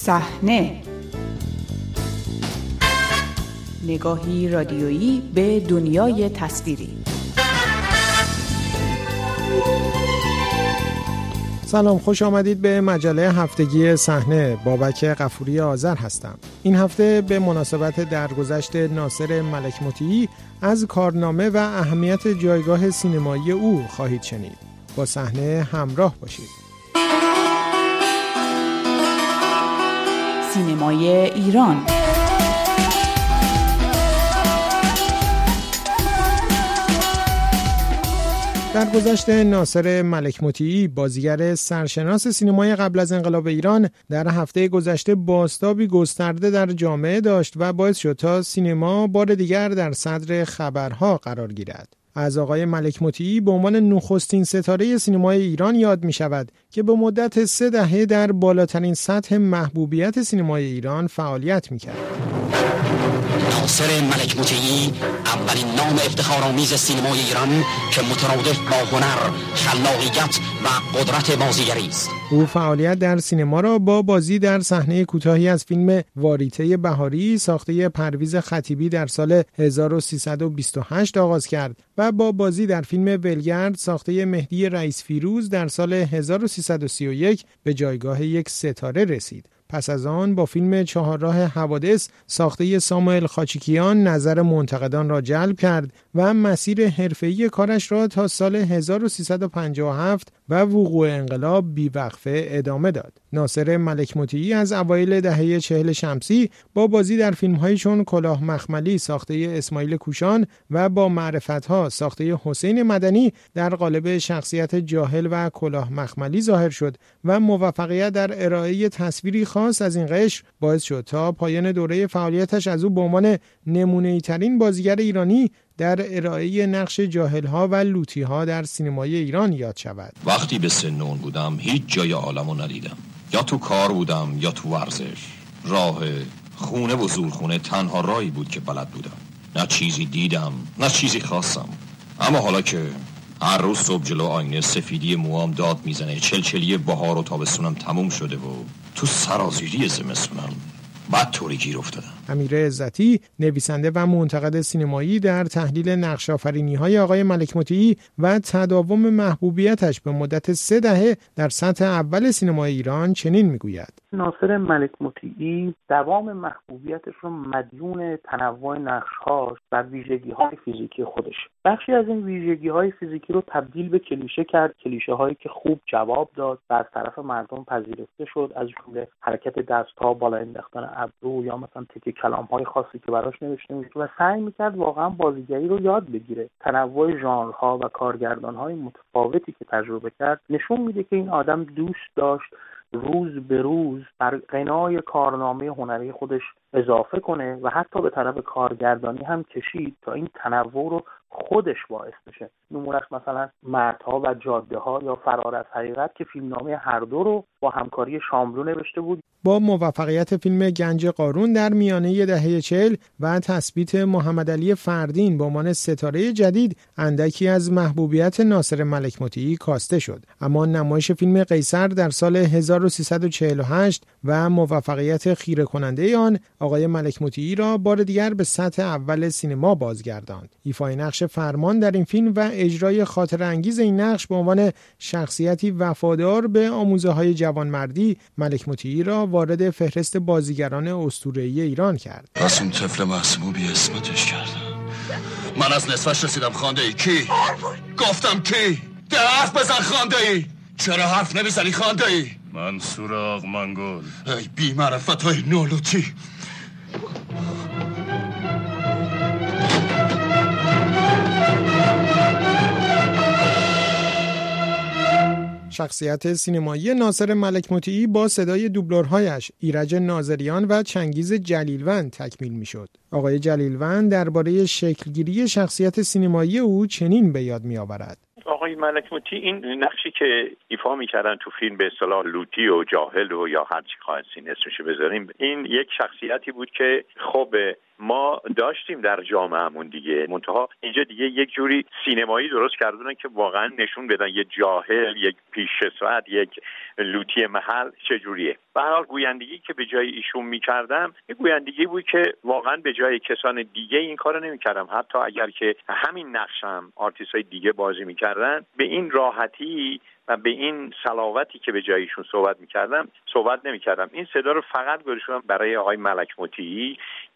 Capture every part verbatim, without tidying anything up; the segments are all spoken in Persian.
صحنه، نگاهی رادیویی به دنیای تصویری. سلام، خوش آمدید به مجله هفتگی صحنه. بابک غفوری آذر هستم. این هفته به مناسبت درگذشت ناصر ملک مطیعی از کارنامه و اهمیت جایگاه سینمایی او خواهید شنید. با صحنه همراه باشید. سینمای ایران. در گذشته ناصر ملک مطیعی، بازیگر سرشناس سینمای قبل از انقلاب ایران، در هفته گذشته بازتابی گسترده در جامعه داشت و باعث شد تا سینما بار دیگر در صدر خبرها قرار گیرد. از آقای ملک مطیعی به عنوان نخستین ستاره سینمای ایران یاد می شود که به مدت سه دهه در بالاترین سطح محبوبیت سینمای ایران فعالیت می کرد. ناصر ملک مطیعی اولین نام افتخارآمیز سینمای ایران که مترادف با هنر، خلاقیت و قدرت بازیگری است. او فعالیت در سینما را با بازی در صحنه کوتاهی از فیلم واریته بهاری ساخته پرویز خطیبی در سال هزار و سیصد و بیست و هشت آغاز کرد و با بازی در فیلم ولگرد ساخته مهدی رئیس فیروز در سال هزار و سیصد و سی و یک به جایگاه یک ستاره رسید. پس از آن با فیلم چهارراه حوادث ساخته ساموئل خاچیکیان نظر منتقدان را جلب کرد و مسیر حرفه‌ای کارش را تا سال هزار و سیصد و پنجاه و هفت و وقوع انقلاب بیوقفه ادامه داد. ناصر ملک مطیعی از اوایل دهه چهل شمسی با بازی در فیلم‌هایی چون کلاه مخملی ساخته اسماعیل کوشان و با معرفت‌ها ساخته حسین مدنی در قالب شخصیت جاهل و کلاه مخملی ظاهر شد و موفقیت در ارائه تصویری خاص از این قشر باعث شد تا پایان دوره فعالیتش از او به عنوان نمونه‌ای ترین بازیگر ایرانی در ارائه نقش جاهل‌ها و لوطی‌ها در سینمای ایران یاد شود. وقتی به سن اون بودم هیچ جای عالمو ندیدم. یا تو کار بودم یا تو ورزش. راه خونه و زورخونه تنها راهی بود که بلد بودم. نه چیزی دیدم نه چیزی خواستم. اما حالا که هر روز صبح جلو آینه سفیدی موام داد میزنه، چلچلی بهار و تابستونم تموم شده و تو سرازیری زمستونم بعد طوری گیر افتادم. امیر عزتی، نویسنده و منتقد سینمایی، در تحلیل نقش‌آفرینی‌های آقای ملک مطیعی و تداوم محبوبیتش به مدت سه دهه در سطح اول سینمای ایران چنین میگوید: ناصر ملک مطیعی دوام محبوبیتش رو مدیون تنوع نقش‌هاش و ویژگی‌های فیزیکی خودش. بخشی از این ویژگی‌های فیزیکی رو تبدیل به کلیشه کرد، کلیشه‌هایی که خوب جواب داد و از طرف مردم پذیرفته شد، از جمله حرکت دست‌ها، بالا انداختن ابرو یا مثلا تک کلام‌های خاصی که براش نوشته میشه و سعی می‌کرد واقعا بازیگری رو یاد بگیره. تنوع ژانرها و کارگردان‌های متفاوتی که تجربه کرد نشون میده که این آدم دوست داشت روز به روز بر غنای کارنامه هنری خودش اضافه کنه و حتی به طرف کارگردانی هم کشید تا این تنوع رو خودش باعث بشه. نمونهش مثلا مردها و جاده ها یا فرار از حقیقت که فیلمنامه هر دو رو با همکاری شاملو نوشته بود. با موفقیت فیلم گنج قارون در میانه دهه چهل و تثبیت محمدعلی فردین به عنوان ستاره جدید، اندکی از محبوبیت ناصر ملک مطیعی کاسته شد. اما نمایش فیلم قیصر در سال هزار و سیصد و چهل و هشت و موفقیت خیره کننده آن آقای ملک مطیعی را بار دیگر به سطح اول سینما بازگرداند. ایفای نقش فرمان در این فیلم و اجرای خاطره انگیز این نقش به عنوان شخصیتی وفادار به آموزه‌های جوانمردی ملک مطیعی را وارد فهرست بازیگران اسطوره‌ای ایران کرد. پس اون طفل معصومو بی اسمتش کردم. من از نصفش رسیدم. خانده ای کی؟ گفتم کی؟ ده حرف بزن. خانده ای چرا حرف نمیزنی؟ خانده ای منصور آقمنگل. ای بی معرفت های نولوتی. شخصیت سینمایی ناصر ملک مطیعی با صدای دوبلورهایش ایرج ناظریان و چنگیز جلیلوند تکمیل میشد. آقای جلیلوند درباره شکلگیری شخصیت سینمایی او چنین به یاد میآورد: آقای ملک مطیعی این نقشی که ایفا میکردن تو فیلم به اصطلاح لوتی و جاهل و یا هر چی خواستین اسمشو بذاریم، این یک شخصیتی بود که خب ما داشتیم در جامعهمون دیگه، منتها اینجا دیگه یک جوری سینمایی درست کردن که واقعا نشون بدن یه جاهل، یک پیش‌ساعت، یک لوتی محل چجوریه. به هر حال گویندگی که به جای ایشون می‌کردم یه گویندگی بود که واقعا به جای کسان دیگه این کارو نمی‌کردم. حتی اگر که همین نقشم آرتیست‌های دیگه بازی می‌کردن، به این راحتی و به این صلاحیتی که به جایشون صحبت می‌کردم صحبت نمی‌کردم. این صدا رو فقط گذاشتم برای آقای ملک مطیعی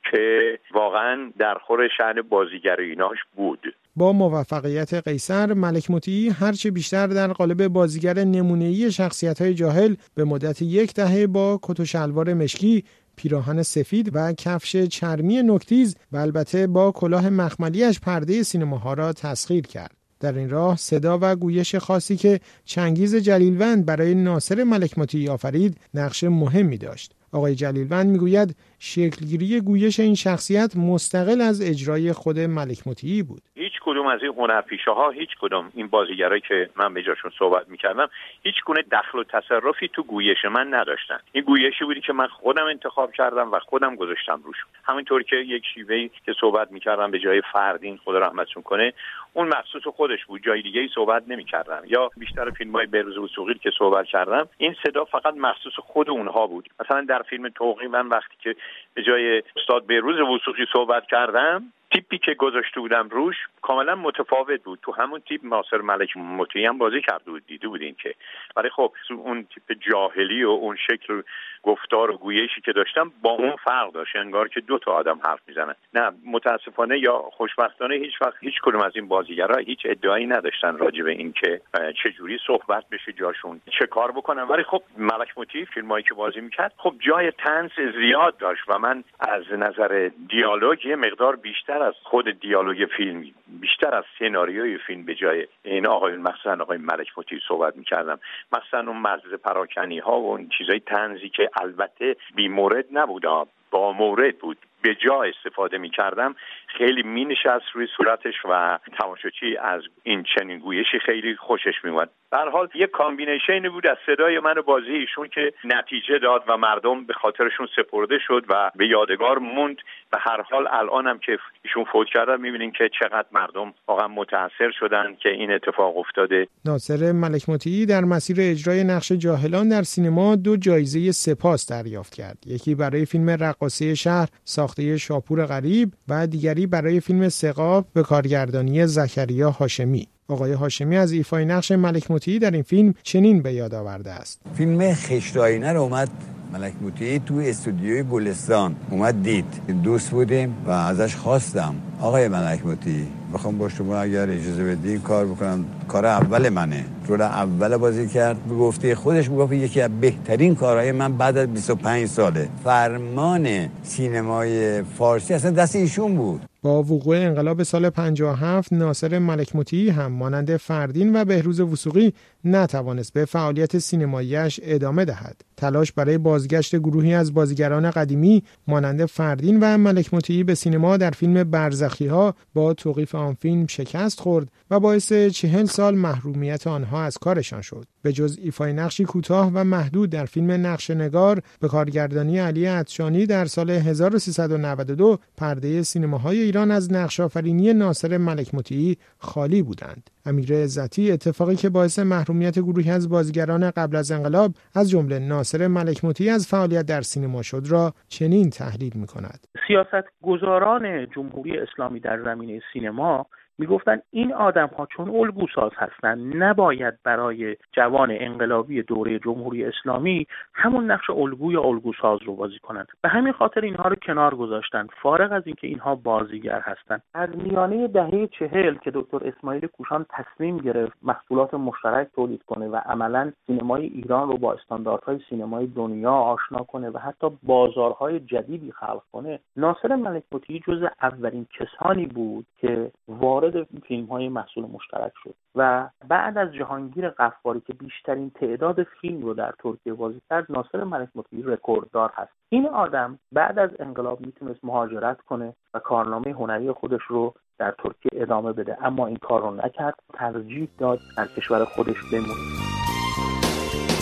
که واقعا در خور شأن بازیگری ایناش بود. با موفقیت قیصر، ملک مطیعی هرچه بیشتر در قالب بازیگر نمونه‌ای شخصیت‌های جاهل به مدت یک دهه با کت و شلوار مشکی، پیراهن سفید و کفش چرمی نوک‌تیز و البته با کلاه مخملی‌اش پرده سینماها را تسخیر کرد. در این راه صدا و گویش خاصی که چنگیز جلیلوند برای ناصر ملک مطیعی آفرید نقش مهمی داشت. آقای جلیلوند میگوید شکلگیری گویش این شخصیت مستقل از اجرای خود ملک مطیعی بود. هیچ کدوم از این هنرپیشه‌ها، هیچ کدوم این بازیگرایی که من به جاشون صحبت می‌کردم، هیچ گونه دخل و تصرفی تو گویش من نداشتن. این گویشی بودی که من خودم انتخاب کردم و خودم گذاشتم روش. همینطور که یک شیوهی که صحبت می‌کردم به جای فردین، خدا رحمتشون کنه، اون مخصوص خودش بود، جای دیگه‌ای صحبت نمی‌کردم. یا بیشتر فیلم‌های بهروز وثوقی که صحبت کردم، این صدا فقط مخصوص خود اونها بود. مثلا در فیلم توقی من وقتی که به جای استاد بهروز وثوقی صحبت کردم، تیپی که گذاشته بودم روش کاملا متفاوت بود. تو همون تیپ ناصر ملک مطیعی هم بازی کرده بود، دیده بودین که. ولی خب اون تیپ جاهلی و اون شکل گفتار و گویشی که داشتم با اون فرق داشت، انگار که دو تا آدم حرف میزنن. نه، متاسفانه یا خوشبختانه هیچ وقت هیچ کدوم از این بازیگرا هیچ ادعایی نداشتن راجع به این که چه جوری صحبت بشه، جاشون چه کار بکنن. ولی خب ملک مطیعی فیلمایی که بازی میکرد خب جای طنز زیاد داشت و من از نظر دیالوگ یه مقدار بیشتر از خود دیالوگ فیلم، بیشتر از سناریوی فیلم به جای این آقای مثلا آقای ملک مطیعی صحبت میکردم. مثلا اون مزه پراکنی ها و این چیزای طنزی که البته بی مورد نبود، با مورد بود، به جا استفاده می کردم، خیلی می نشست روی صورتش و تماشاچی از این چنین گویشی خیلی خوشش می اومد. به هر حال یک کامبینیشنی بود از صدای من و بازی ایشون که نتیجه داد و مردم به خاطرشون سپرده شد و به یادگار موند. به هر حال الانم که ایشون فوت کردن می بینین که چقدر مردم واقعا متاثر شدن که این اتفاق افتاده. ناصر ملک مطیعی در مسیر اجرای نقش جاهلان در سینما دو جایزه سپاس دریافت کرد. یکی برای فیلم رقاصه شهر ساخته شاپور غریب و دیگری برای فیلم ثقاب به کارگردانی زکریا هاشمی. آقای هاشمی از ایفای نقش ملک مطیعی در این فیلم چنین به یاد آورده است. فیلم خشت آینه رو اومد ملک مطیعی تو استودیوی گلستان اومد دید، دوست بودیم و ازش خواستم آقای ملک مطیعی بخوام با شما اگر اجازه بدی کار بکنم، کار اول منه، رول اول بازی کرد. به گفته خودش میگفت یکی از بهترین کارهای من بعد از بیست و پنج ساله. فرمان سینمای فارسی اصلا دست ایشون بود. با وقوع انقلاب سال پنجاه و هفت ناصر ملک مطیعی هم مانند فردین و بهروز وثوقی نتوانست به فعالیت سینماییش ادامه دهد. تلاش برای بازگشت گروهی از بازیگران قدیمی مانند فردین و ملک مطیعی به سینما در فیلم برزخی‌ها با توقیف آن فیلم شکست خورد و باعث چهل سال محرومیت آنها از کارشان شد. به جز ایفای نقشی کوتاه و محدود در فیلم نقشه‌نگار به کارگردانی علی عطشانی در سال هزار و سیصد و نود و دو، پرده سینماهای ایران از نقش‌آفرینی ناصر ملک مطیعی خالی بودند. امیر عزتی اتفاقی که باعث محرومیت گروهی از بازیگران قبل از انقلاب از جمله ناصر ملک مطیعی از فعالیت در سینما شد را چنین تحلیل می‌کند. سیاستگزاران جمهوری اسلامی در زمینه سینما میگفتن این آدم‌ها چون الگوساز هستند نباید برای جوان انقلابی دوره جمهوری اسلامی همون نقش الگو یا الگوساز رو بازی کنند. به همین خاطر اینها رو کنار گذاشتن، فارغ از اینکه اینها بازیگر هستند. از میانه دهه چهل که دکتر اسماعیل کوشان تصمیم گرفت محصولات مشترک تولید کنه و عملاً سینمای ایران رو با استانداردهای سینمای دنیا آشنا کنه و حتی بازارهای جدیدی خلق کنه، ناصر ملک مطیعی جزو اولین کسانی بود که وارد فیلم‌های محصول مشترک شد و بعد از جهانگیر غفاری که بیشترین تعداد فیلم رو در ترکیه بازی کرد، ناصر ملک مطیعی رکورددار هست. این آدم بعد از انقلاب میتونست مهاجرت کنه و کارنامه هنری خودش رو در ترکیه ادامه بده، اما این کار رو نکرد، ترجیح داد در کشور خودش بمونه.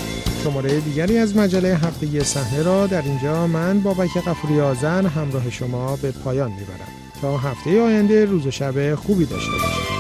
شماره دیگری از مجله هفتگی صحنه را در اینجا من بابک غفوری آذر همراه شما به پایان میبرم. تا هفته آینده روز و شب خوبی داشته باشید.